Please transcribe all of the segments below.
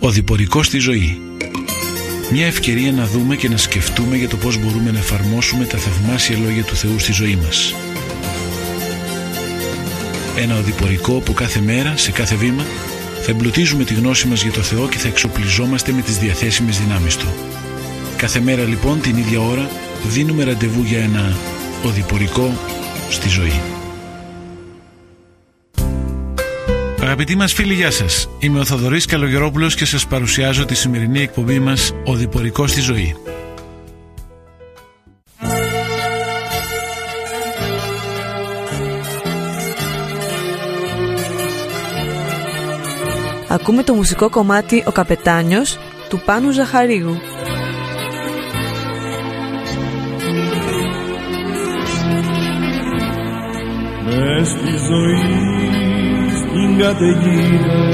Οδηπορικό στη ζωή. Μια ευκαιρία να δούμε και να σκεφτούμε για το πώς μπορούμε να εφαρμόσουμε τα θαυμάσια λόγια του Θεού στη ζωή μας. Ένα οδηπορικό που κάθε μέρα, σε κάθε βήμα, θα εμπλουτίζουμε τη γνώση μας για το Θεό και θα εξοπλιζόμαστε με τις διαθέσιμες δυνάμεις Του. Κάθε μέρα λοιπόν την ίδια ώρα δίνουμε ραντεβού για ένα οδηπορικό στη ζωή. Αγαπητοί μας φίλοι, γεια σας. Είμαι ο Θοδωρής Καλογερόπουλος και σας παρουσιάζω τη σημερινή εκπομπή μας «Οδηπορικό στη ζωή». Ακούμε το μουσικό κομμάτι «Ο Καπετάνιος» του Πάνου Ζαχαρίου. Μες στη ζωή στην καταιγίδα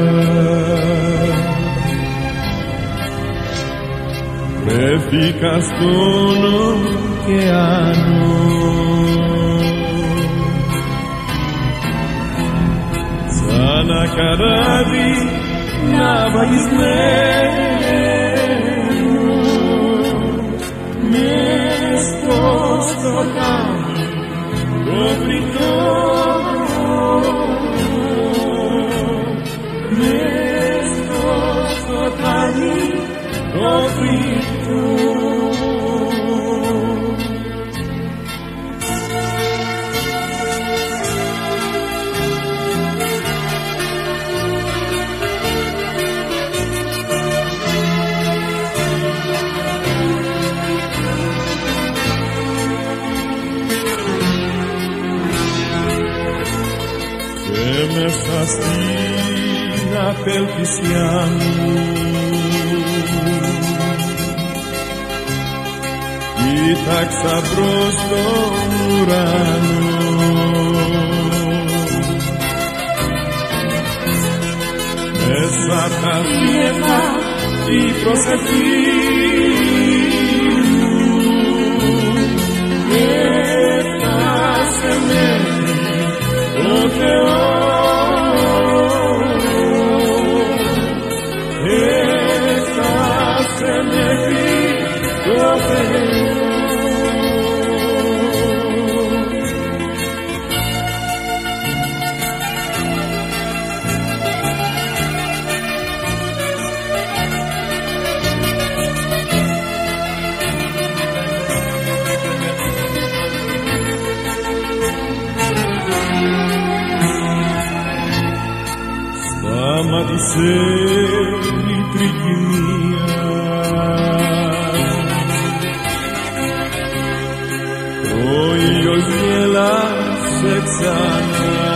βρέθηκα στον ωκεάνο, σαν ένα καράβι ναυαγισμένο μες στο σκοτάδι το φρικτό, μες στο σκοτάδι το φρικτό. Μέσα στην απελπισιά μου κοίταξα προς τον ουρανό, μέσα απ' τα φύλλα η προσευχή μου έφτασε μέχρι το Θεό. Σταμάτησε η τρικυμία, ο ήλιος γέλασε ξανά,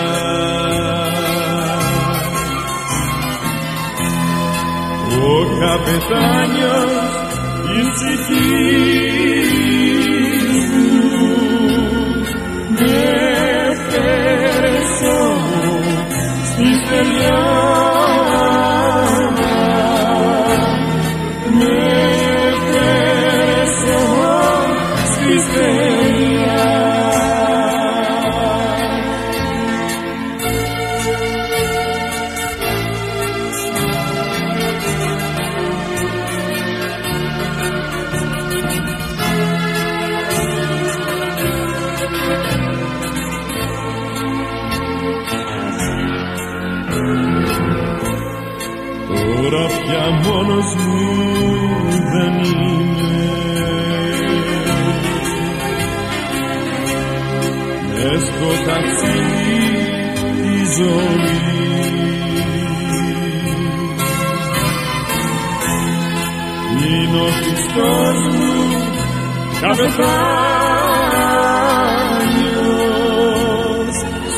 ο καπετάνιος της ψυχής μου με φέρες όμως στη στεριά, με φέρες όμως στη στεριά. Τώρα πια μόνος μου δεν είμαι, μες στο ταξίδι τη ζωή. Είναι ο Χριστός μου καπετάνιος,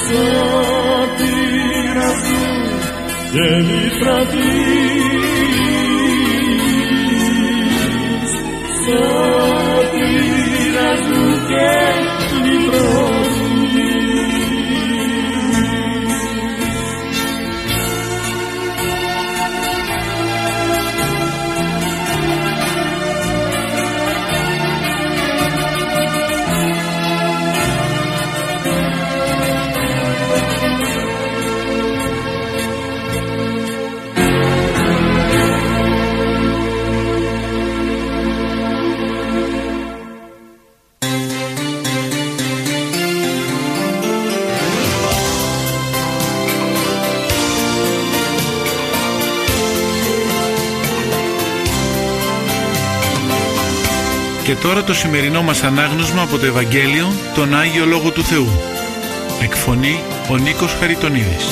σωτήρας μου και λυτρωτής, σωτήρας μου και λυτρωτής. Και τώρα το σημερινό μας ανάγνωσμα από το Ευαγγέλιο, τον Άγιο Λόγο του Θεού. Εκφωνεί ο Νίκος Χαριτονίδης.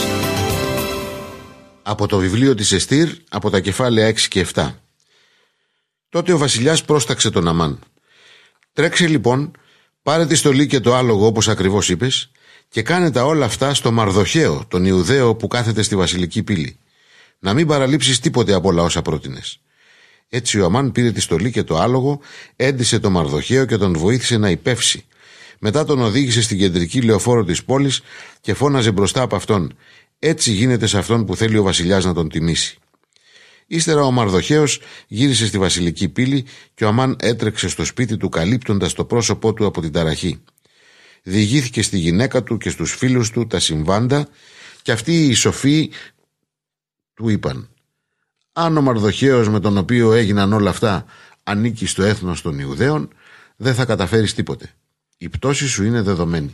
Από το βιβλίο της Εστίρ, από τα κεφάλαια 6 και 7. Τότε ο βασιλιάς πρόσταξε τον Αμάν. «Τρέξε λοιπόν, πάρε τη στολή και το άλογο όπως ακριβώς είπες και κάνε τα όλα αυτά στο Μαρδοχαίο, τον Ιουδαίο που κάθεται στη βασιλική πύλη. Να μην παραλείψεις τίποτε από όλα όσα πρότεινες». Έτσι ο Αμάν πήρε τη στολή και το άλογο, έντυσε το Μαρδοχαίο και τον βοήθησε να υπεύσει. Μετά τον οδήγησε στην κεντρική λεωφόρο της πόλης και φώναζε μπροστά από αυτόν: «Έτσι γίνεται σε αυτόν που θέλει ο βασιλιάς να τον τιμήσει». Ύστερα ο Μαρδοχαίος γύρισε στη βασιλική πύλη και ο Αμάν έτρεξε στο σπίτι του καλύπτοντας το πρόσωπό του από την ταραχή. Διηγήθηκε στη γυναίκα του και στους φίλους του τα συμβάντα και αυτοί οι σοφοί του είπαν: «Αν ο Μαρδοχαίος με τον οποίο έγιναν όλα αυτά ανήκει στο έθνος των Ιουδαίων, δεν θα καταφέρεις τίποτε. Η πτώση σου είναι δεδομένη».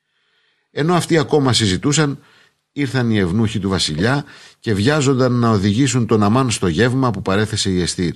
Ενώ αυτοί ακόμα συζητούσαν, ήρθαν οι ευνούχοι του βασιλιά και βιάζονταν να οδηγήσουν τον Αμάν στο γεύμα που παρέθεσε η Εστίρ.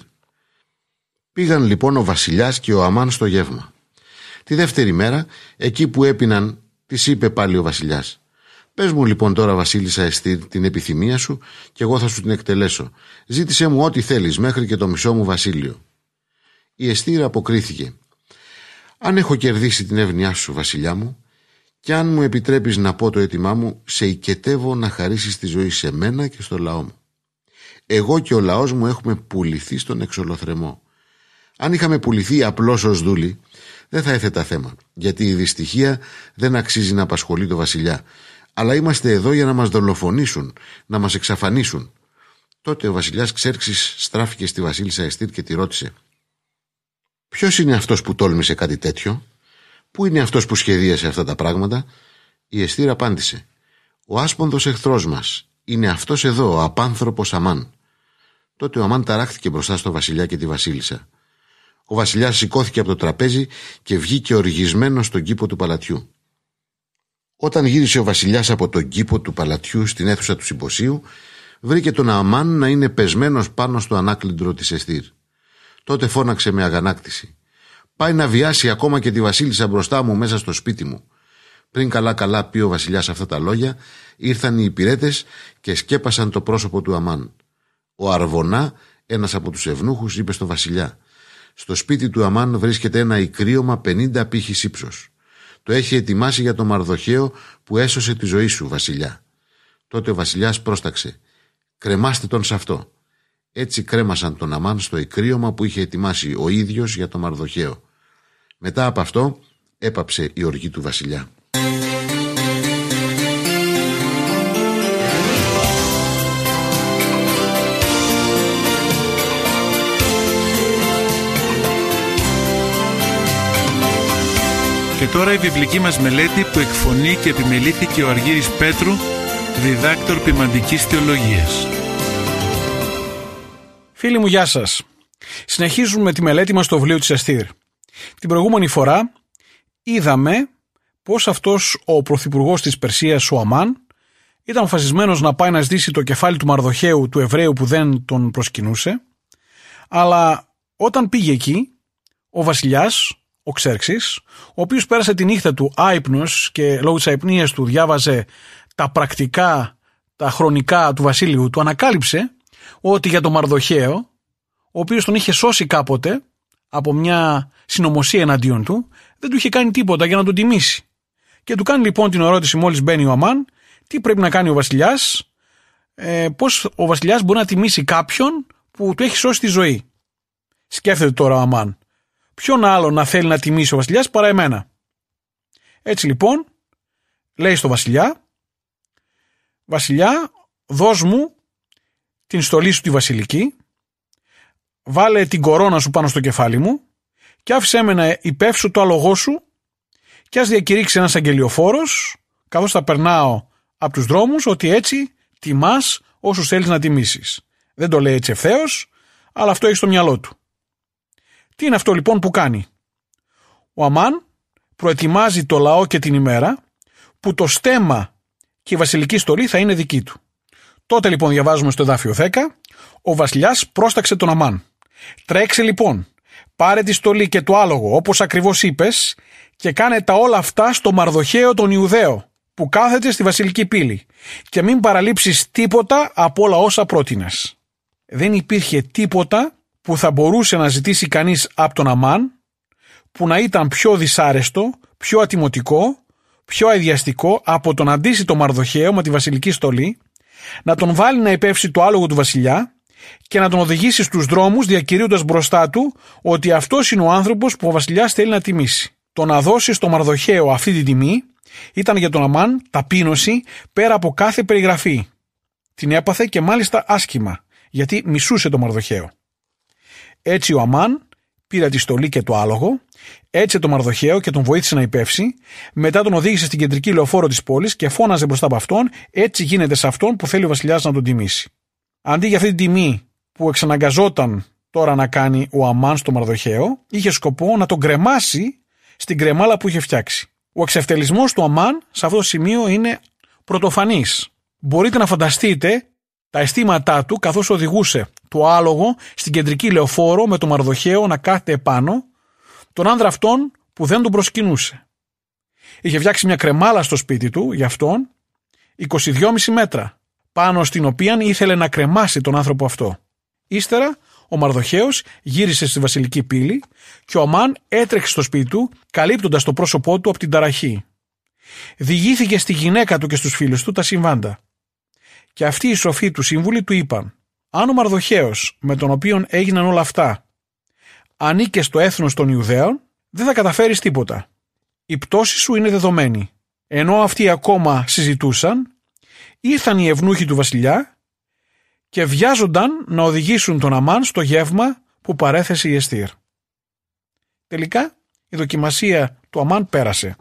Πήγαν λοιπόν ο βασιλιάς και ο Αμάν στο γεύμα. Τη δεύτερη μέρα, εκεί που έπιναν, της είπε πάλι ο βασιλιάς: «Πες μου λοιπόν τώρα, βασίλισσα Εστίρ, την επιθυμία σου και εγώ θα σου την εκτελέσω. Ζήτησέ μου ό,τι θέλεις, μέχρι και το μισό μου βασίλειο». Η Εστίρ αποκρίθηκε: «Αν έχω κερδίσει την εύνοιά σου, βασιλιά μου, και αν μου επιτρέπεις να πω το αίτημά μου, σε οικετεύω να χαρίσεις τη ζωή σε μένα και στο λαό μου. Εγώ και ο λαός μου έχουμε πουληθεί στον εξολοθρεμό. Αν είχαμε πουληθεί απλώς ως δούλοι, δεν θα έθετα θέμα, γιατί η δυστυχία δεν αξίζει να απασχολεί το βασιλιά. Αλλά είμαστε εδώ για να μας δολοφονήσουν, να μας εξαφανίσουν». Τότε ο βασιλιάς Ξέρξης στράφηκε στη βασίλισσα Εστίρ και τη ρώτησε: «Ποιος είναι αυτός που τόλμησε κάτι τέτοιο? Πού είναι αυτός που σχεδίασε αυτά τα πράγματα?» Η Εστίρ απάντησε: «Ο άσπονδος εχθρός μας είναι αυτός εδώ, ο απάνθρωπος Αμάν». Τότε ο Αμάν ταράχθηκε μπροστά στο βασιλιά και τη βασίλισσα. Ο βασιλιάς σηκώθηκε από το τραπέζι και βγήκε οργισμένος στον κήπο του παλατιού. Όταν γύρισε ο βασιλιάς από τον κήπο του παλατιού στην αίθουσα του συμποσίου, βρήκε τον Αμάν να είναι πεσμένος πάνω στο ανάκλυντρο της Εστίρ. Τότε φώναξε με αγανάκτηση: «Πάει να βιάσει ακόμα και τη βασίλισσα μπροστά μου μέσα στο σπίτι μου». Πριν καλά πει ο βασιλιάς αυτά τα λόγια, ήρθαν οι υπηρέτες και σκέπασαν το πρόσωπο του Αμάν. Ο Αρβωνά, ένας από τους ευνούχους, είπε στο βασιλιά: «Στο σπίτι του Αμάν βρίσκεται ένα ικρίωμα 50 πύχης ύψος. Το έχει ετοιμάσει για το Μαρδοχαίο που έσωσε τη ζωή σου, βασιλιά». Τότε ο βασιλιάς πρόσταξε: «Κρεμάστε τον σε αυτό». Έτσι κρέμασαν τον Αμάν στο ικρίωμα που είχε ετοιμάσει ο ίδιος για το Μαρδοχαίο. Μετά από αυτό έπαψε η οργή του βασιλιά. Και τώρα η βιβλική μας μελέτη που εκφωνεί και επιμελήθηκε ο Αργύρης Πέτρου, διδάκτορ ποιμαντικής θεολογίας. Φίλοι μου, γεια σας. Συνεχίζουμε τη μελέτη μας στο βιβλίο της Εστίρ. Την προηγούμενη φορά είδαμε πως αυτός ο πρωθυπουργός της Περσίας, ο Αμάν, ήταν αποφασισμένος να πάει να σδίσει το κεφάλι του Μαρδοχαίου, του Εβραίου που δεν τον προσκυνούσε, αλλά όταν πήγε εκεί, ο βασιλιάς, ο Ξέρξης, ο οποίος πέρασε τη νύχτα του άυπνος και λόγω της αϊπνίας του διάβαζε τα πρακτικά, τα χρονικά του βασίλειου, του ανακάλυψε ότι για τον Μαρδοχαίο, ο οποίος τον είχε σώσει κάποτε από μια συνωμοσία εναντίον του, δεν του είχε κάνει τίποτα για να τον τιμήσει. Και του κάνει λοιπόν την ερώτηση μόλις μπαίνει ο Αμάν, τι πρέπει να κάνει ο βασιλιάς, πώς ο βασιλιάς μπορεί να τιμήσει κάποιον που του έχει σώσει τη ζωή. Σκέφτεται τώρα ο Αμάν, ποιον άλλο να θέλει να τιμήσει ο βασιλιάς παρά εμένα. Έτσι λοιπόν λέει στο βασιλιά: «Βασιλιά, δώσ' μου την στολή σου τη βασιλική, βάλε την κορώνα σου πάνω στο κεφάλι μου και άφησέ με να υπεύσω το άλογό σου και ας διακηρύξει ένας αγγελιοφόρος καθώς θα περνάω από τους δρόμους ότι έτσι τιμάς όσους θέλεις να τιμήσεις». Δεν το λέει έτσι ευθέως, αλλά αυτό έχει στο μυαλό του. Τι είναι αυτό λοιπόν που κάνει? Ο Αμάν προετοιμάζει το λαό και την ημέρα που το στέμμα και η βασιλική στολή θα είναι δική του. Τότε λοιπόν διαβάζουμε στο εδάφιο 10, ο βασιλιάς πρόσταξε τον Αμάν. «Τρέξε λοιπόν, πάρε τη στολή και το άλογο όπως ακριβώς είπες και κάνε τα όλα αυτά στο Μαρδοχαίο τον Ιουδαίο που κάθεται στη βασιλική πύλη και μην παραλείψεις τίποτα από όλα όσα πρότεινες. Δεν υπήρχε τίποτα που θα μπορούσε να ζητήσει κανείς από τον Αμάν που να ήταν πιο δυσάρεστο, πιο ατιμωτικό, πιο αηδιαστικό από το να ντύσει το Μαρδοχαίο με τη βασιλική στολή, να τον βάλει να υπεύσει το άλογο του βασιλιά και να τον οδηγήσει στους δρόμους διακηρύοντας μπροστά του ότι αυτός είναι ο άνθρωπος που ο βασιλιάς θέλει να τιμήσει. Το να δώσει στο Μαρδοχαίο αυτή την τιμή ήταν για τον Αμάν ταπείνωση πέρα από κάθε περιγραφή. Την έπαθε και μάλιστα άσχημα, γιατί μισούσε το Μαρδοχαίο. Έτσι ο Αμάν πήρε τη στολή και το άλογο, έτσι το Μαρδοχαίο και τον βοήθησε να υπεύσει, μετά τον οδήγησε στην κεντρική λεωφόρο της πόλης και φώναζε μπροστά από αυτόν, έτσι γίνεται σε αυτόν που θέλει ο βασιλιάς να τον τιμήσει. Αντί για αυτή την τιμή που εξαναγκαζόταν τώρα να κάνει ο Αμάν στο Μαρδοχαίο, είχε σκοπό να τον κρεμάσει στην κρεμάλα που είχε φτιάξει. Ο εξευτελισμός του Αμάν σε αυτό το σημείο είναι πρωτοφανής. Μπορείτε να φανταστείτε τα αισθήματά του καθώς οδηγούσε το άλογο στην κεντρική λεωφόρο με το Μαρδοχαίο να κάθεται επάνω, τον άνδρα αυτόν που δεν τον προσκυνούσε. Είχε φτιάξει μια κρεμάλα στο σπίτι του για αυτόν 22,5 μέτρα, πάνω στην οποία ήθελε να κρεμάσει τον άνθρωπο αυτό. Ύστερα ο Μαρδοχαίος γύρισε στη βασιλική πύλη και ο Αμάν έτρεξε στο σπίτι του καλύπτοντας το πρόσωπό του από την ταραχή. Διηγήθηκε στη γυναίκα του και στους φίλους του τα συμβάντα. Και αυτοί οι σοφοί του σύμβουλοι του είπαν: αν ο Μαρδοχαίος με τον οποίον έγιναν όλα αυτά ανήκε στο έθνος των Ιουδαίων, δεν θα καταφέρεις τίποτα. Η πτώση σου είναι δεδομένη. Ενώ αυτοί ακόμα συζητούσαν, ήρθαν οι ευνούχοι του βασιλιά και βιάζονταν να οδηγήσουν τον Αμάν στο γεύμα που παρέθεσε η Εστίρ. Τελικά η δοκιμασία του Αμάν πέρασε.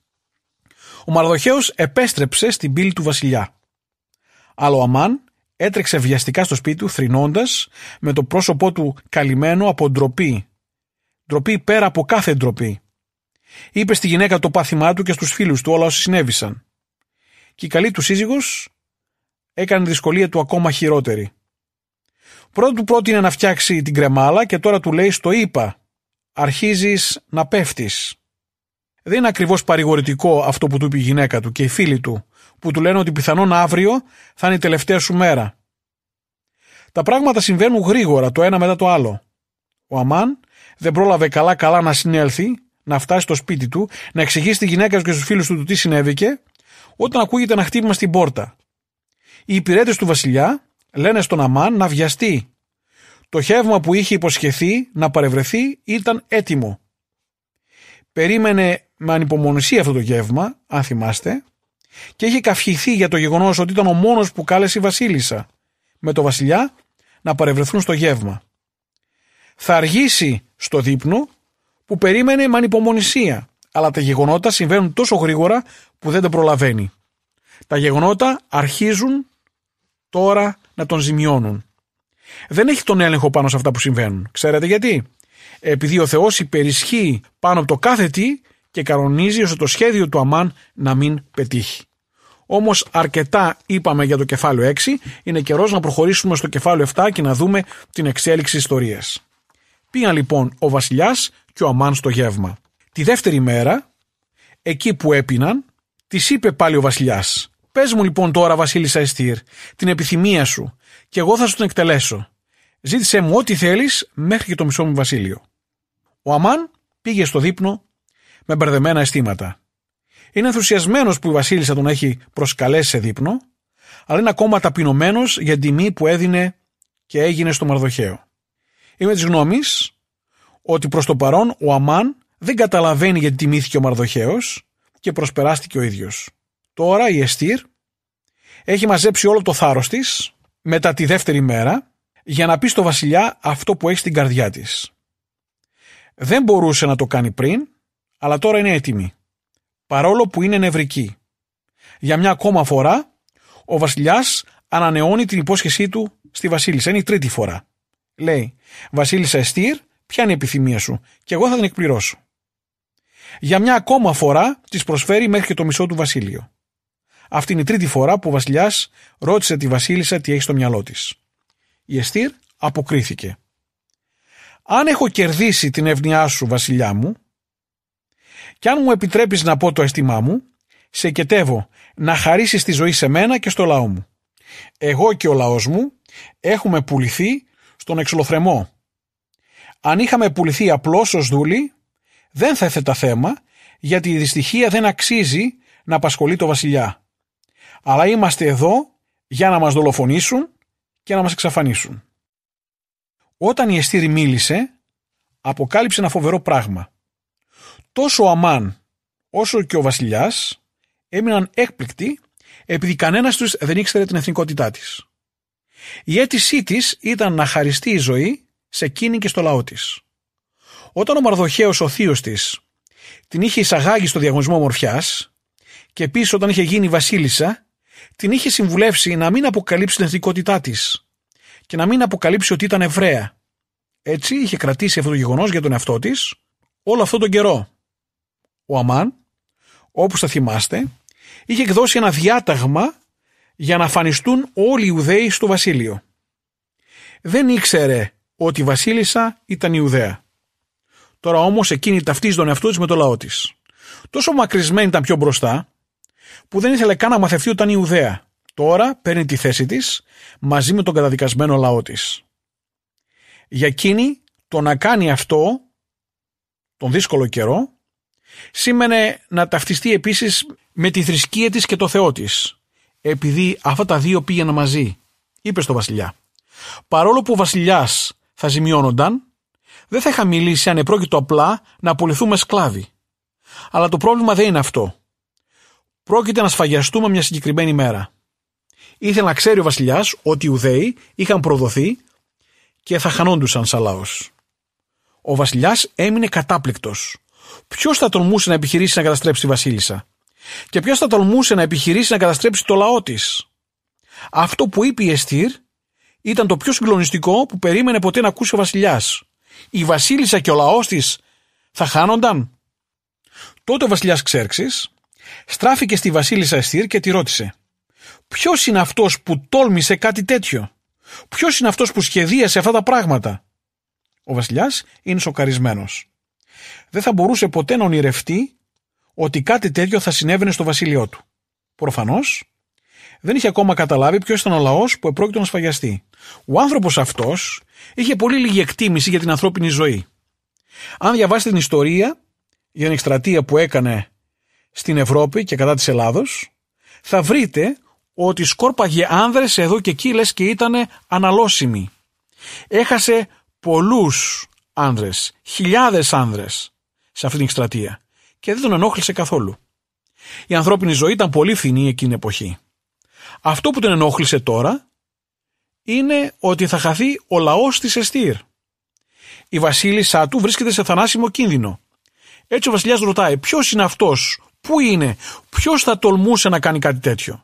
Ο Μαρδοχαίος επέστρεψε στην πύλη του βασιλιά. Αλλά ο Αμάν έτρεξε βιαστικά στο σπίτι του θρηνώντας, με το πρόσωπό του καλυμμένο από ντροπή. Ντροπή πέρα από κάθε ντροπή. Είπε στη γυναίκα το πάθημά του και στους φίλους του όλα όσα συνέβησαν. Και η καλή του σύζυγος έκανε τη δυσκολία του ακόμα χειρότερη. Πρώτα του πρότεινε να φτιάξει την κρεμάλα και τώρα του λέει: στο είπα, αρχίζεις να πέφτεις. Δεν είναι ακριβώς παρηγορητικό αυτό που του είπε η γυναίκα του και οι φίλοι του, που του λένε ότι πιθανόν αύριο θα είναι η τελευταία σου μέρα. Τα πράγματα συμβαίνουν γρήγορα το ένα μετά το άλλο. Ο Αμάν δεν πρόλαβε καλά να συνέλθει, να φτάσει στο σπίτι του, να εξηγήσει στη γυναίκα του και στους φίλους του τι συνέβηκε, όταν ακούγεται ένα χτύπημα στην πόρτα. Οι υπηρέτες του βασιλιά λένε στον Αμάν να βιαστεί. Το γεύμα που είχε υποσχεθεί να παρευρεθεί ήταν έτοιμο. Περίμενε με ανυπομονησία αυτό το γεύμα, αν θυμάστε, και είχε καυχηθεί για το γεγονός ότι ήταν ο μόνος που κάλεσε η βασίλισσα με το βασιλιά να παρευρεθούν στο γεύμα. Θα αργήσει στο δείπνο που περίμενε με ανυπομονησία, αλλά τα γεγονότα συμβαίνουν τόσο γρήγορα που δεν τα προλαβαίνει. Τα γεγονότα αρχίζουν τώρα να τον ζημιώνουν. Δεν έχει τον έλεγχο πάνω σε αυτά που συμβαίνουν. Ξέρετε γιατί? Επειδή ο Θεός υπερισχύει πάνω από το κάθε τι και κανονίζει ώστε το σχέδιο του Αμάν να μην πετύχει. Όμως αρκετά είπαμε για το κεφάλαιο 6, είναι καιρός να προχωρήσουμε στο κεφάλαιο 7 και να δούμε την εξέλιξη ιστορίας. Πήγαν λοιπόν ο βασιλιάς και ο Αμάν στο γεύμα. Τη δεύτερη μέρα, εκεί που έπιναν, της είπε πάλι ο βασιλιάς: πες μου λοιπόν τώρα, βασίλισσα Εστίρ, την επιθυμία σου και εγώ θα σου την εκτελέσω. Ζήτησέ μου ό,τι θέλεις μέχρι και το μισό μου βασίλειο. Ο Αμάν πήγε στο δείπνο με μπερδεμένα αισθήματα. Είναι ενθουσιασμένος που η βασίλισσα τον έχει προσκαλέσει σε δείπνο, αλλά είναι ακόμα ταπεινωμένος για την τιμή που έδινε και έγινε στο Μαρδοχαίο. Είμαι της γνώμης ότι προς το παρόν ο Αμάν δεν καταλαβαίνει γιατί τιμήθηκε ο Μαρδοχαίος και προσπεράστηκε ο ίδιος. Τώρα η Εστίρ έχει μαζέψει όλο το θάρρος της μετά τη δεύτερη μέρα για να πει στο βασιλιά αυτό που έχει στην καρδιά της. Δεν μπορούσε να το κάνει πριν, αλλά τώρα είναι έτοιμη, παρόλο που είναι νευρική. Για μια ακόμα φορά ο βασιλιάς ανανεώνει την υπόσχεσή του στη βασίλισσα. Είναι η τρίτη φορά. Λέει: βασίλισσα Εστίρ, ποια είναι η επιθυμία σου και εγώ θα την εκπληρώσω. Για μια ακόμα φορά της προσφέρει μέχρι και το μισό του βασίλειο. Αυτή είναι η τρίτη φορά που ο βασιλιάς ρώτησε τη βασίλισσα τι έχει στο μυαλό της. Η Εστίρ αποκρίθηκε. «Αν έχω κερδίσει την εύνοιά σου, βασιλιά μου, και αν μου επιτρέπεις να πω το αίσθημά μου, σε εκετεύω να χαρίσεις τη ζωή σε μένα και στο λαό μου. Εγώ και ο λαός μου έχουμε πουληθεί στον εξολοθρεμό. Αν είχαμε πουληθεί απλώς ως δούλοι, δεν θα έθετα θέμα, γιατί η δυστυχία δεν αξίζει να απασχολεί το βασιλιά. Αλλά είμαστε εδώ για να μας δολοφονήσουν και να μας εξαφανίσουν». Όταν η Εστίρ μίλησε, αποκάλυψε ένα φοβερό πράγμα. Τόσο ο Αμάν όσο και ο βασιλιάς έμειναν έκπληκτοι επειδή κανένας τους δεν ήξερε την εθνικότητά της. Η αίτησή της ήταν να χαριστεί η ζωή σε εκείνη και στο λαό της. Όταν ο Μαρδοχέος, ο θείος της, την είχε εισαγάγει στο διαγωνισμό ομορφιάς και επίσης όταν είχε γίνει βασίλισσα, την είχε συμβουλεύσει να μην αποκαλύψει την εθνικότητά της και να μην αποκαλύψει ότι ήταν Εβραία. Έτσι είχε κρατήσει αυτό το γεγονός για τον εαυτό της όλο αυτόν τον καιρό. Ο Αμάν, όπως θα θυμάστε, είχε εκδώσει ένα διάταγμα για να αφανιστούν όλοι οι Ιουδαίοι στο βασίλειο. Δεν ήξερε ότι η βασίλισσα ήταν Ιουδαία. Τώρα όμως εκείνη ταυτίζει τον εαυτό της με το λαό της. Τόσο μακρισμένη ήταν πιο μπροστά, που δεν ήθελε καν να μαθευτεί ότι ήταν Ιουδαία. Τώρα παίρνει τη θέση της μαζί με τον καταδικασμένο λαό της. Για εκείνη το να κάνει αυτό τον δύσκολο καιρό σήμαινε να ταυτιστεί επίσης με τη θρησκεία της και το Θεό της, επειδή αυτά τα δύο πήγαιναν μαζί. Είπε στο βασιλιά: «Παρόλο που ο βασιλιάς θα ζημιώνονταν, δεν θα είχα μιλήσει αν επρόκειτο απλά να απολυθούμε σκλάβοι. Αλλά το πρόβλημα δεν είναι αυτό. Πρόκειται να σφαγιαστούμε μια συγκεκριμένη μέρα». Ήθελε να ξέρει ο βασιλιάς ότι οι Ιουδαίοι είχαν προδοθεί και θα χανόντουσαν σαν λαός. Ο βασιλιάς έμεινε κατάπληκτος. Ποιος θα τολμούσε να επιχειρήσει να καταστρέψει τη βασίλισσα? Και ποιος θα τολμούσε να επιχειρήσει να καταστρέψει το λαό της? Αυτό που είπε η Εστίρ ήταν το πιο συγκλονιστικό που περίμενε ποτέ να ακούσει ο βασιλιάς. Η βασίλισσα και ο λαός της θα χάνονταν. Τότε ο βασιλιάς Ξέρξης στράφηκε στη βασίλισσα Εστίρ και τη ρώτησε: «Ποιος είναι αυτός που τόλμησε κάτι τέτοιο? Ποιος είναι αυτός που σχεδίασε αυτά τα πράγματα?» Ο βασιλιάς είναι σοκαρισμένος. Δεν θα μπορούσε ποτέ να ονειρευτεί ότι κάτι τέτοιο θα συνέβαινε στο βασίλειό του. Προφανώς δεν είχε ακόμα καταλάβει ποιος ήταν ο λαός που επρόκειτο να σφαγιαστεί. Ο άνθρωπος αυτός είχε πολύ λίγη εκτίμηση για την ανθρώπινη ζωή. Αν διαβάσετε την ιστορία για την εκστρατεία που έκανε στην Ευρώπη και κατά της Ελλάδος, θα βρείτε ότι σκόρπαγε άνδρες εδώ και εκεί, λες και ήταν αναλώσιμοι. Έχασε πολλούς άνδρες, χιλιάδες άνδρες σε αυτή την εκστρατεία και δεν τον ενόχλησε καθόλου. Η ανθρώπινη ζωή ήταν πολύ φθηνή εκείνη την εποχή. Αυτό που τον ενόχλησε τώρα είναι ότι θα χαθεί ο λαός της Εστίρ. Η βασίλισσά του βρίσκεται σε θανάσιμο κίνδυνο. Έτσι ο βασιλιάς ρωτάει: ποιος είναι αυτός, πού είναι, ποιος θα τολμούσε να κάνει κάτι τέτοιο?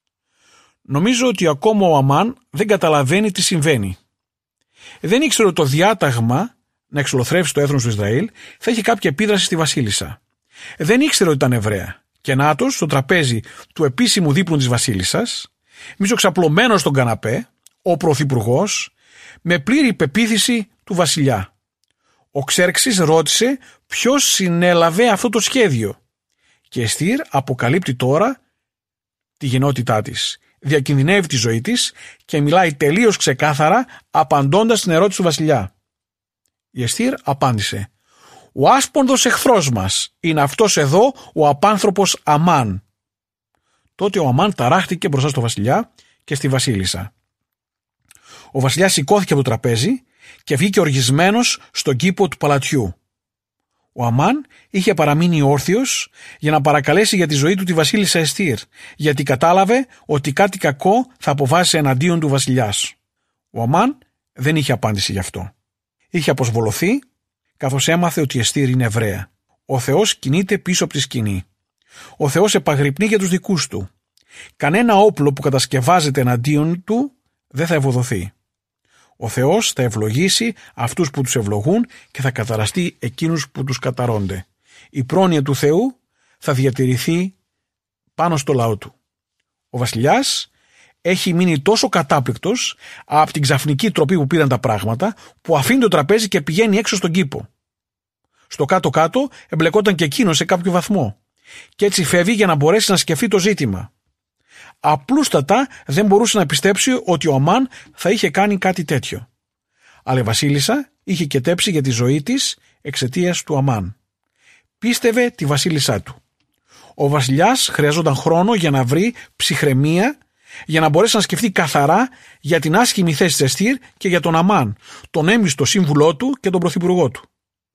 Νομίζω ότι ακόμα ο Αμάν δεν καταλαβαίνει τι συμβαίνει. Δεν ήξερε ότι το διάταγμα να εξολοθρεύσει το έθνος του Ισραήλ θα είχε κάποια επίδραση στη βασίλισσα. Δεν ήξερε ότι ήταν Εβραία. Και νάτος στο τραπέζι του επίσημου δείπνου της βασίλισσας, μισοξαπλωμένος στον καναπέ, ο πρωθυπουργός, με πλήρη υπεποίθηση του βασιλιά. Ο Ξέρξης ρώτησε ποιος συνέλαβε αυτό το σχέδιο. Και η Εστίρ αποκαλύπτει τώρα τη γενναιότητά της. Διακινδυνεύει τη ζωή της και μιλάει τελείως ξεκάθαρα απαντώντας στην ερώτηση του βασιλιά. Η Εστίρ απάντησε: «Ο άσπονδος εχθρός μας είναι αυτός εδώ ο απάνθρωπος Αμάν». Τότε ο Αμάν ταράχτηκε μπροστά στο βασιλιά και στη βασίλισσα. Ο βασιλιάς σηκώθηκε από το τραπέζι και βγήκε οργισμένος στον κήπο του παλατιού. Ο Αμάν είχε παραμείνει όρθιος για να παρακαλέσει για τη ζωή του τη βασίλισσα Εστίρ, γιατί κατάλαβε ότι κάτι κακό θα αποβάσει εναντίον του βασιλιάς. Ο Αμάν δεν είχε απάντηση γι' αυτό. Είχε αποσβολωθεί καθώς έμαθε ότι η Εστίρ είναι Εβραία. Ο Θεός κινείται πίσω από τη σκηνή. Ο Θεός επαγρυπνεί για τους δικούς του. Κανένα όπλο που κατασκευάζεται εναντίον του δεν θα ευωδοθεί. Ο Θεός θα ευλογήσει αυτούς που τους ευλογούν και θα καταραστεί εκείνους που τους καταρώνται. Η πρόνοια του Θεού θα διατηρηθεί πάνω στο λαό του. Ο βασιλιάς έχει μείνει τόσο κατάπληκτος από την ξαφνική τροπή που πήραν τα πράγματα, που αφήνει το τραπέζι και πηγαίνει έξω στον κήπο. Στο κάτω-κάτω εμπλεκόταν και εκείνος σε κάποιο βαθμό, και έτσι φεύγει για να μπορέσει να σκεφτεί το ζήτημα. Απλούστατα δεν μπορούσε να πιστέψει ότι ο Αμάν θα είχε κάνει κάτι τέτοιο. Αλλά η βασίλισσα είχε κετέψει για τη ζωή της εξαιτίας του Αμάν. Πίστευε τη βασίλισσά του. Ο βασιλιάς χρειαζόταν χρόνο για να βρει ψυχραιμία, για να μπορέσει να σκεφτεί καθαρά για την άσχημη θέση της Εστίρ και για τον Αμάν, τον έμιστο σύμβουλό του και τον πρωθυπουργό του.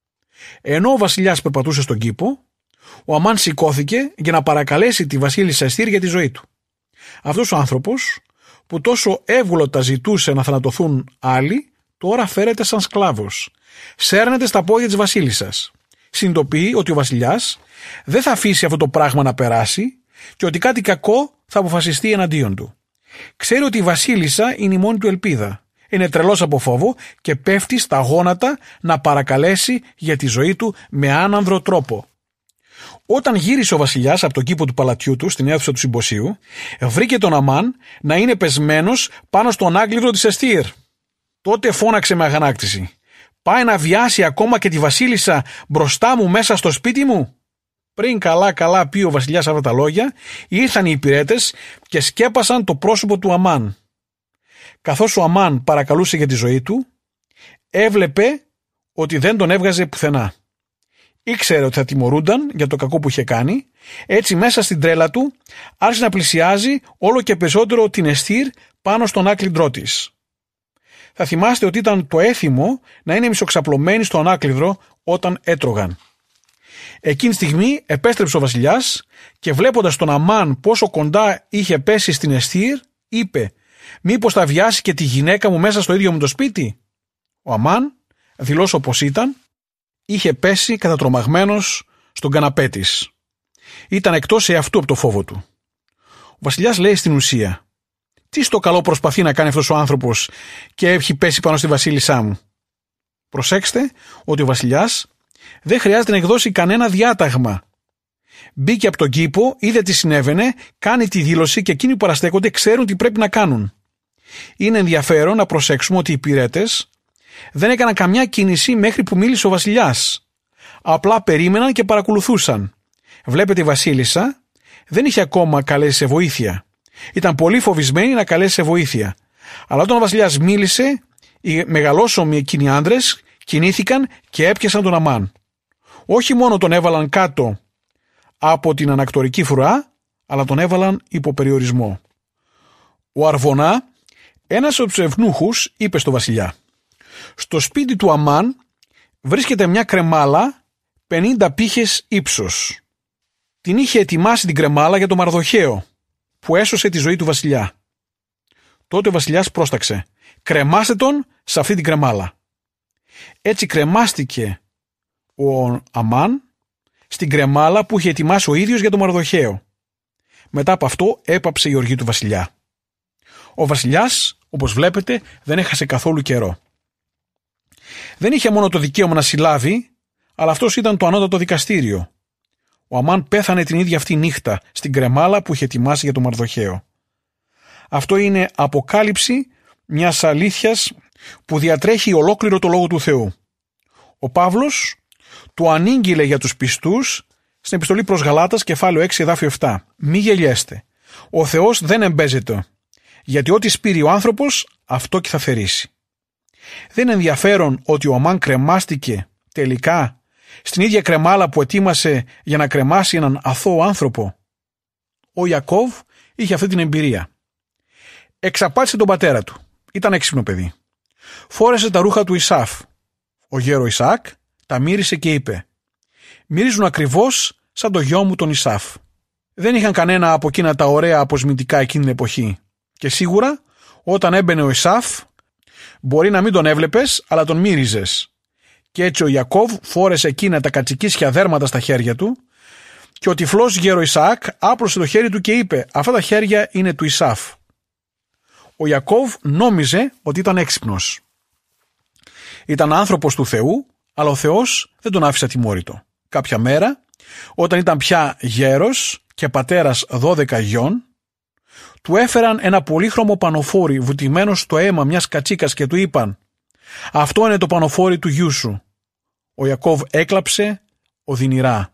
Ενώ ο βασιλιάς περπατούσε στον κήπο, ο Αμάν σηκώθηκε για να παρακαλέσει τη βασίλισσα Εστίρ για τη ζωή του. Αυτός ο άνθρωπος, που τόσο εύγλωτα ζητούσε να θανατωθούν άλλοι, τώρα φέρεται σαν σκλάβος. Σέρνεται στα πόδια της βασίλισσας. Συνειδητοποιεί ότι ο βασιλιάς δεν θα αφήσει αυτό το πράγμα να περάσει και ότι κάτι κακό θα αποφασιστεί εναντίον του. Ξέρει ότι η βασίλισσα είναι η μόνη του ελπίδα. Είναι τρελός από φόβο και πέφτει στα γόνατα να παρακαλέσει για τη ζωή του με άνανδρο τρόπο. Όταν γύρισε ο βασιλιάς από τον κήπο του παλατιού του στην αίθουσα του συμποσίου, βρήκε τον Αμάν να είναι πεσμένος πάνω στον άκλειδρο της Εστίρ. Τότε φώναξε με αγανάκτηση: «Πάει να βιάσει ακόμα και τη βασίλισσα μπροστά μου μέσα στο σπίτι μου?» Πριν καλά πει ο βασιλιάς αυτά τα λόγια, ήρθαν οι υπηρέτες και σκέπασαν το πρόσωπο του Αμάν. Καθώς ο Αμάν παρακαλούσε για τη ζωή του, έβλεπε ότι δεν τον έβγαζε πουθενά. Ήξερε ότι θα τιμωρούνταν για το κακό που είχε κάνει, έτσι μέσα στην τρέλα του άρχισε να πλησιάζει όλο και περισσότερο την Εστίρ πάνω στον άκλυντρό της. Θα θυμάστε ότι ήταν το έθιμο να είναι μισοξαπλωμένοι στον άκλυδρο όταν έτρωγαν. Εκείνη τη στιγμή επέστρεψε ο βασιλιάς και βλέποντας τον Αμάν πόσο κοντά είχε πέσει στην Εστίρ, είπε: «Μήπως θα βιάσει και τη γυναίκα μου μέσα στο ίδιο μου το σπίτι?» Ο Αμάν, δηλώς όπως ήταν, είχε πέσει κατατρομαγμένος στον καναπέ της. Ήταν εκτός εαυτού από το φόβο του. Ο βασιλιάς λέει στην ουσία: «Τι στο καλό προσπαθεί να κάνει αυτός ο άνθρωπος και έχει πέσει πάνω στη βασίλισσά μου?» Προσέξτε ότι ο βασιλιάς δεν χρειάζεται να εκδώσει κανένα διάταγμα. Μπήκε από τον κήπο, είδε τι συνέβαινε, κάνει τη δήλωση και εκείνοι που παραστέκονται ξέρουν τι πρέπει να κάνουν. Είναι ενδιαφέρον να προσέξουμε ότι οι υπηρέτες δεν έκαναν καμιά κίνηση μέχρι που μίλησε ο βασιλιάς. Απλά περίμεναν και παρακολουθούσαν. Βλέπετε, η βασίλισσα δεν είχε ακόμα καλέσει σε βοήθεια. Ήταν πολύ φοβισμένη να καλέσει σε βοήθεια. Αλλά όταν ο βασιλιάς μίλησε, οι μεγαλόσωμοι εκείνοι άντρες κινήθηκαν και έπιασαν τον Αμάν. Όχι μόνο τον έβαλαν κάτω από την ανακτορική φρουρά, αλλά τον έβαλαν υπό περιορισμό. Ο Αρβωνά, ένας από τους ευνούχους, είπε στο βασιλιά: «Στο σπίτι του Αμάν βρίσκεται μια κρεμάλα 50 πύχες ύψος. Την είχε ετοιμάσει την κρεμάλα για τον Μαρδοχαίο, που έσωσε τη ζωή του βασιλιά». Τότε ο βασιλιάς πρόσταξε: «Κρεμάστε τον σε αυτή την κρεμάλα». Έτσι κρεμάστηκε ο Αμάν στην κρεμάλα που είχε ετοιμάσει ο ίδιος για τον Μαρδοχαίο. Μετά από αυτό έπαψε η οργή του βασιλιά. Ο βασιλιάς, όπως βλέπετε, δεν έχασε καθόλου καιρό. Δεν είχε μόνο το δικαίωμα να συλλάβει, αλλά αυτός ήταν το ανώτατο δικαστήριο. Ο Αμάν πέθανε την ίδια αυτή νύχτα στην κρεμάλα που είχε ετοιμάσει για τον Μαρδοχαίο. Αυτό είναι αποκάλυψη μιας αλήθειας που διατρέχει ολόκληρο το Λόγο του Θεού. Ο Παύλος του ανήγγειλε για τους πιστούς στην επιστολή προς Γαλάτας, κεφάλαιο 6, εδάφιο 7. «Μη γελιέστε. Ο Θεός δεν εμπέζεται, γιατί ό,τι σπείρει ο άνθρωπος, αυτό και θα θερήσει». Δεν είναι ενδιαφέρον ότι ο Αμάν κρεμάστηκε τελικά στην ίδια κρεμάλα που ετοίμασε για να κρεμάσει έναν αθώο άνθρωπο? Ο Ιακώβ είχε αυτή την εμπειρία. Εξαπάτησε τον πατέρα του. Ήταν έξυπνο παιδί. Φόρεσε τα ρούχα του Ισάφ. Ο γέρο Ισαάκ τα μύρισε και είπε: «Μυρίζουν ακριβώς σαν το γιο μου τον Ισάφ». Δεν είχαν κανένα από εκείνα τα ωραία αποσμητικά εκείνη την εποχή. Και σίγουρα όταν έμπαινε ο Ισάφ, μπορεί να μην τον έβλεπες, αλλά τον μύριζες. Και έτσι ο Ιακώβ φόρεσε εκείνα τα κατσικίσια δέρματα στα χέρια του, και ο τυφλός γέρο Ισαάκ άπλωσε το χέρι του και είπε: «Αυτά τα χέρια είναι του Ισάφ». Ο Ιακώβ νόμιζε ότι ήταν έξυπνος. Ήταν άνθρωπος του Θεού, αλλά ο Θεός δεν τον άφησε ατιμόρυτο. Κάποια μέρα, όταν ήταν πια γέρος και πατέρας 12 γιών, Του έφεραν ένα πολύχρωμο πανοφόρι βουτυγμένο στο αίμα μιας κατσίκας και του είπαν «Αυτό είναι το πανοφόρι του γιού σου». Ο Ιακώβ έκλαψε οδυνηρά.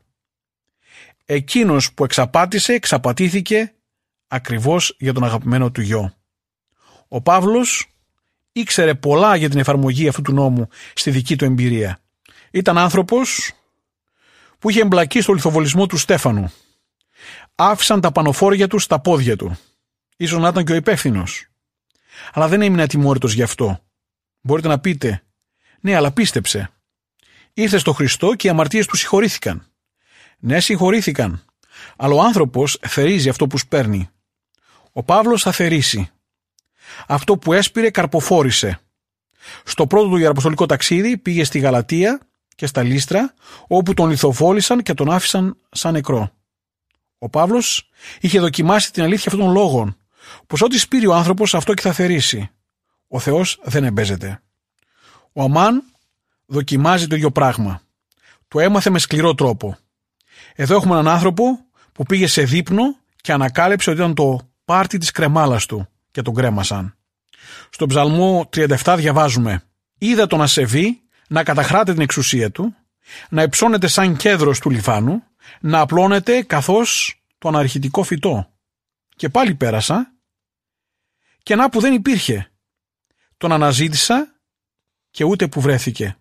Εκείνος που εξαπατήθηκε ακριβώς για τον αγαπημένο του γιο. Ο Παύλος ήξερε πολλά για την εφαρμογή αυτού του νόμου στη δική του εμπειρία. Ήταν άνθρωπος που είχε εμπλακεί στο λιθοβολισμό του Στέφανου. Άφησαν τα πανοφόρια του στα πόδια του. Ίσως να ήταν και ο υπεύθυνος. Αλλά δεν έμεινε ατιμόρυτος γι' αυτό. Μπορείτε να πείτε, ναι, αλλά πίστεψε. Ήρθε στο Χριστό και οι αμαρτίες του συγχωρήθηκαν. Ναι, συγχωρήθηκαν. Αλλά ο άνθρωπος θερίζει αυτό που σπέρνει. Ο Παύλος θα θερήσει. Αυτό που έσπηρε καρποφόρησε. Στο πρώτο του ιεραποστολικό ταξίδι πήγε στη Γαλατία και στα Λύστρα, όπου τον λιθοβόλησαν και τον άφησαν σαν νεκρό. Ο Παύλος είχε δοκιμάσει την αλήθεια αυτών των λόγων, πως ό,τι σπείρει ο άνθρωπος αυτό και θα θερήσει. Ο Θεός δεν εμπέζεται. Ο Αμάν δοκιμάζει το ίδιο πράγμα. Το έμαθε με σκληρό τρόπο. Εδώ έχουμε έναν άνθρωπο που πήγε σε δείπνο και ανακάλυψε ότι ήταν το πάρτι της κρεμάλας του και τον κρέμασαν. Στον Ψαλμό 37 διαβάζουμε «Είδα τον ασεβή να καταχράται την εξουσία του, να υψώνεται σαν κέδρος του λιβάνου, να απλώνεται καθώς το αναρχητικό φυτό. Και πάλι πέρασα και να που δεν υπήρχε. Τον αναζήτησα και ούτε που βρέθηκε».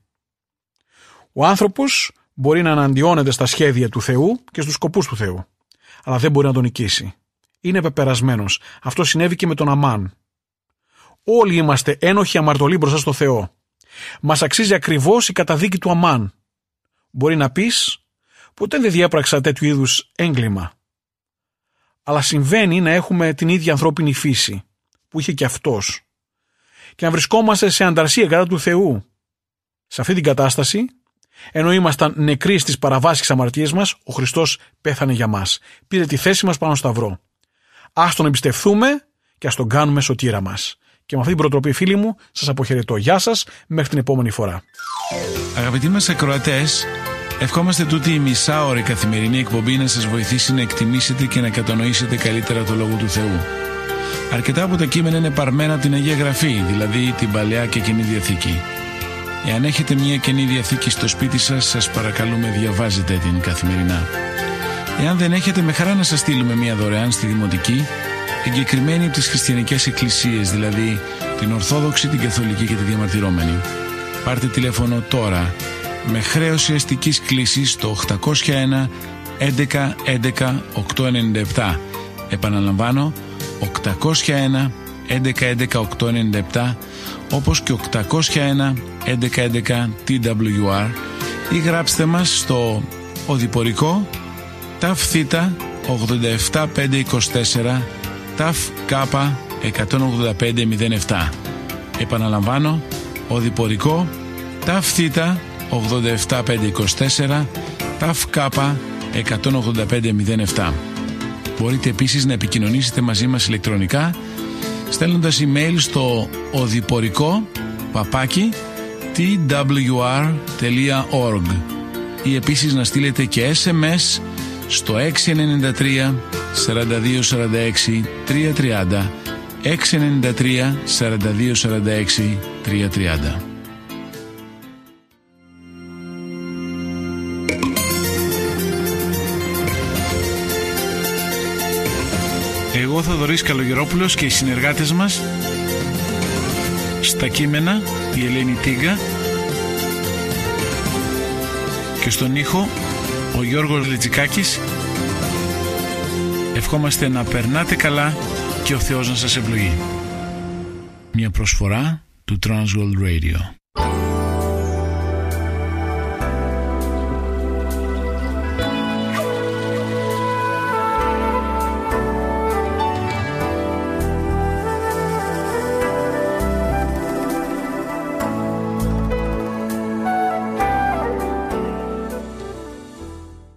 Ο άνθρωπος μπορεί να αναντιώνεται στα σχέδια του Θεού και στους σκοπούς του Θεού, αλλά δεν μπορεί να τον νικήσει. Είναι πεπερασμένος. Αυτό συνέβη και με τον Αμάν. Όλοι είμαστε ένοχοι αμαρτωλοί μπροστά στο Θεό. Μας αξίζει ακριβώς η καταδίκη του Αμάν. Μπορεί να πεις, ποτέ δεν διέπραξα τέτοιου είδους έγκλημα. Αλλά συμβαίνει να έχουμε την ίδια ανθρώπινη φύση που είχε και αυτός και να βρισκόμαστε σε ανταρσία κατά του Θεού. Σε αυτή την κατάσταση, ενώ ήμασταν νεκροί στις παραβάσεις και αμαρτίες μας, ο Χριστός πέθανε για μας. Πήρε τη θέση μας πάνω στο σταυρό. Ας τον εμπιστευτούμε και ας τον κάνουμε σωτήρα μας. Και με αυτή την προτροπή, φίλοι μου, σας αποχαιρετώ. Γεια σας, μέχρι την επόμενη φορά. Αγαπητοί μας ακροατές, ευχόμαστε τούτη η μισάωρη καθημερινή εκπομπή να σας βοηθήσει να εκτιμήσετε και να κατανοήσετε καλύτερα το Λόγο του Θεού. Αρκετά από τα κείμενα είναι παρμένα από την Αγία Γραφή, δηλαδή την Παλαιά και Καινή Διαθήκη. Εάν έχετε μια Καινή Διαθήκη στο σπίτι σας, σας παρακαλούμε διαβάζετε την καθημερινά. Εάν δεν έχετε, με χαρά να σας στείλουμε μια δωρεάν στη Δημοτική, εγκεκριμένη από τις χριστιανικές εκκλησίες, δηλαδή την Ορθόδοξη, την Καθολική και τη Διαμαρτυρόμενη. Πάρτε τηλέφωνο τώρα με χρέωση αστικής κλήσης στο 801 11 11 897. Επαναλαμβάνω, 801 11 11 897, όπως και 801 11 11 TWR, ή γράψτε μας στο οδηπορικό ΤΑΦ Θ 87524 ΤΑΦ Κ 18507. Επαναλαμβάνω, οδηπορικό ΤΑΦ Θ 87524 ΤΑΦ Κ 18507. Μπορείτε επίσης να επικοινωνήσετε μαζί μας ηλεκτρονικά στέλνοντας email στο οδηπορικό@twr.org ή επίσης να στείλετε και SMS στο 693 42 46 330, 693 42 46 330. Εγώ, Θοδωρής Καλογερόπουλος, και οι συνεργάτες μας στα κείμενα, η Ελένη Τίγκα, και στον ήχο ο Γιώργος Λετζικάκης, ευχόμαστε να περνάτε καλά και ο Θεός να σας ευλογεί. Μια προσφορά του Transworld Radio.